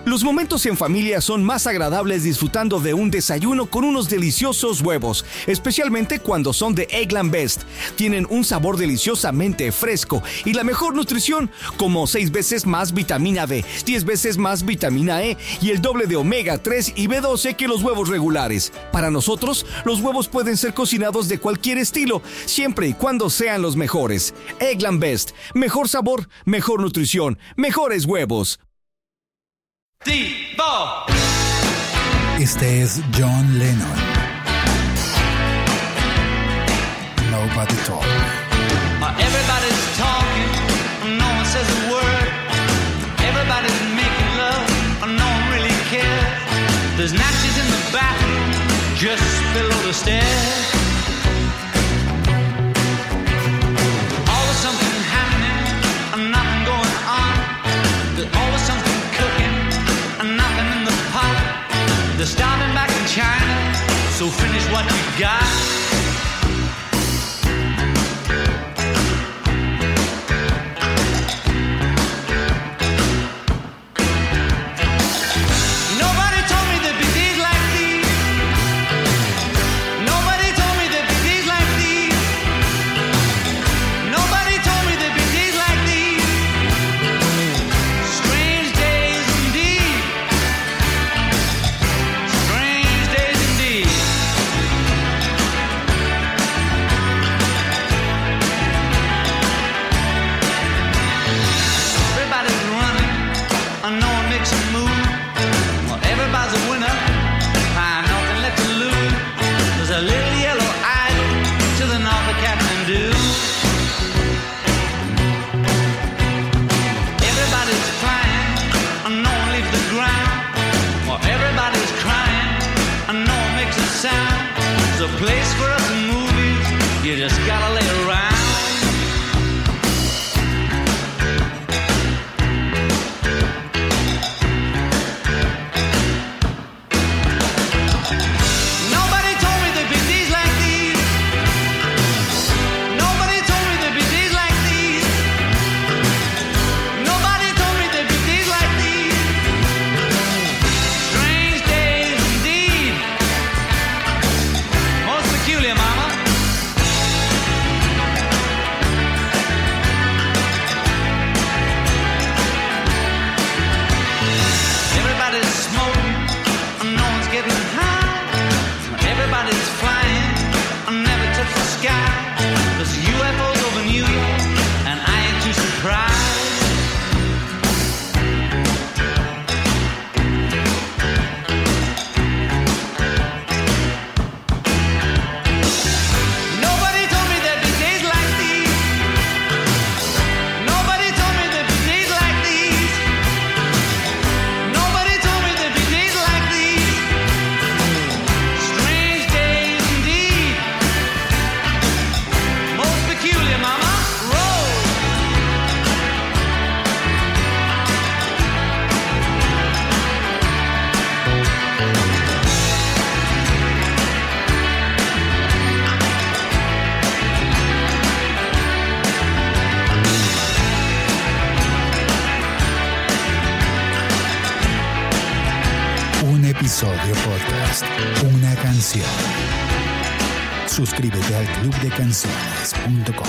Los momentos en familia son más agradables disfrutando de un desayuno con unos deliciosos huevos, especialmente cuando son de Eggland Best. Tienen un sabor deliciosamente fresco y la mejor nutrición, como 6 veces más vitamina D, 10 veces más vitamina E y el doble de omega 3 y B12 que los huevos regulares. Para nosotros, los huevos pueden ser cocinados de cualquier estilo, siempre y cuando sean los mejores. Eggland Best, mejor sabor, mejor nutrición, mejores huevos. Este es John Lennon. Nobody Talk. Everybody's talking, no one says a word. Everybody's making love, no one really cares. There's Nazis in the bathroom, just below the stairs. Always something happening, nothing going on. There's always something cooking, nothing in the pot. They're starting back in China, so finish what you got. There's a place for us in movies, you just gotta lay around. Nobody told me there'd be days like these. Nobody told me there'd be days like these. Nobody told me there'd be days like these. Strange days indeed. Most peculiar, mama. Everybody's smoking, and no one's getting high. Everybody's flying, and never touch the sky. There's UFOs over New York, and I ain't too surprised. Nobody told me there'd be days like these. Nobody told me there'd be days like these. Nobody told me there'd be days like these. Strange days indeed. Most peculiar, mama. Roll. Un episodio podcast, una canción. Suscríbete al clubdecanciones.com.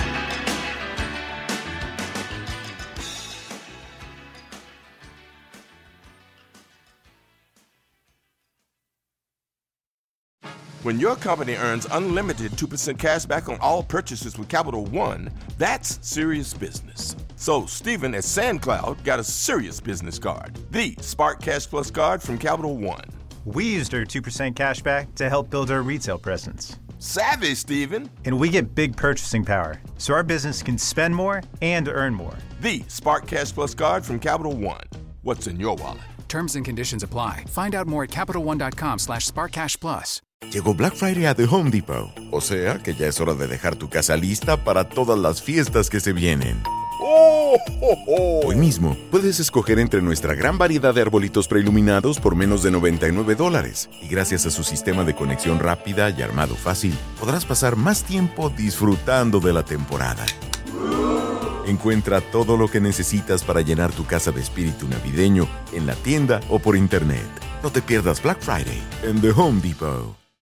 When your company earns unlimited 2% cash back on all purchases with Capital One, that's serious business. So Stephen at SandCloud got a serious business card, the Spark Cash Plus card from Capital One. We used our 2% cash back to help build our retail presence. Savvy, Stephen. And we get big purchasing power, so our business can spend more and earn more. The Spark Cash Plus card from Capital One. What's in your wallet? Terms and conditions apply. Find out more at CapitalOne.com/SparkCashPlus. Llegó Black Friday a The Home Depot. O sea que ya es hora de dejar tu casa lista para todas las fiestas que se vienen. ¡Oh, oh, oh! Hoy mismo puedes escoger entre nuestra gran variedad de arbolitos preiluminados por menos de $99. Y gracias a su sistema de conexión rápida y armado fácil, podrás pasar más tiempo disfrutando de la temporada. Encuentra todo lo que necesitas para llenar tu casa de espíritu navideño en la tienda o por internet. No te pierdas Black Friday en The Home Depot.